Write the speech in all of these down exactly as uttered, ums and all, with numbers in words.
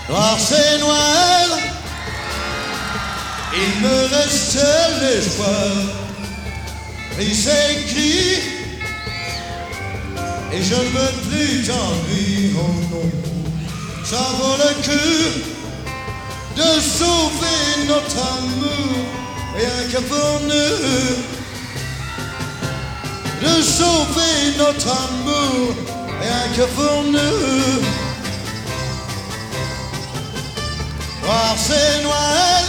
Noir c'est noir, il me reste l'espoir. Gris c'est gris, et je ne veux plus t'ennuyer, oh non. Ça vaut le cœur de sauver notre amour, rien que pour nous. De sauver notre amour, rien que pour nous. Noir c'est noir,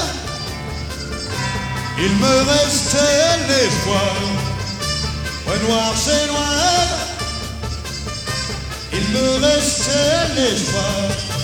il me reste l'espoir. Ouais, noir c'est noir, il me reste l'espoir.